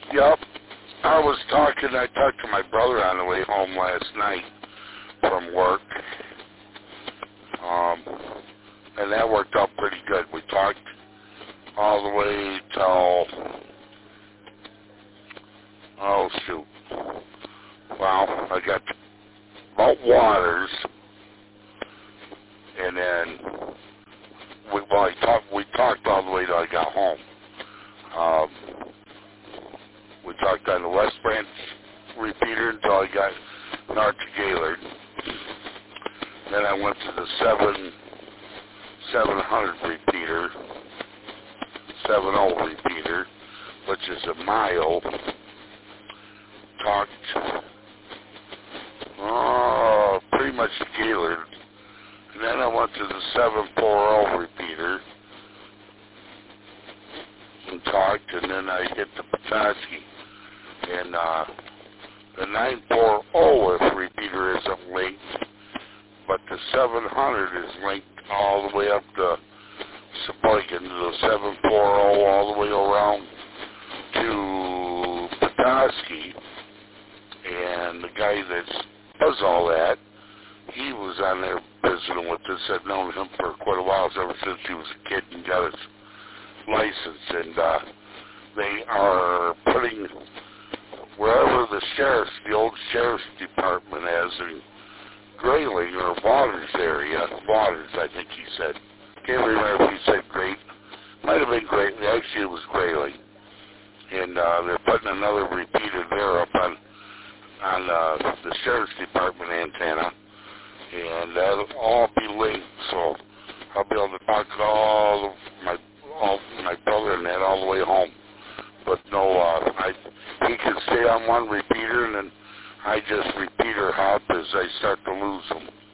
Yep. I talked to my brother on the way home last night from work. And that worked out pretty good. We talked all the way till, oh shoot. Well, I got about Waters, and then we talked all the way till I got home. We talked on the West Branch repeater until I got north to Gaylord. Then I went to the 700 repeater, 70 repeater, which is a mile. Talked pretty much to Gaylord. And then I went to the 740 repeater and talked, and then I hit the Petoskey. And the 940 repeater isn't linked, but the 700 is linked all the way up to Sheboygan, to the 740 all the way around to Petoskey. And the guy that does all that, he was on there visiting with us. I've known him for quite a while, ever since he was a kid and got his license. And they are putting wherever the old sheriff's department has in Grayling or Waters area. Waters, I think he said. Can't remember if he said Great. Might have been Great. Actually, it was Grayling. And they're putting another repeater there up on the sheriff's department antenna, and that'll all be linked. So I'll be able to talk to all my brother and that all the way home. But no, he can stay on one repeater, and then I just repeater hop as I start to lose them.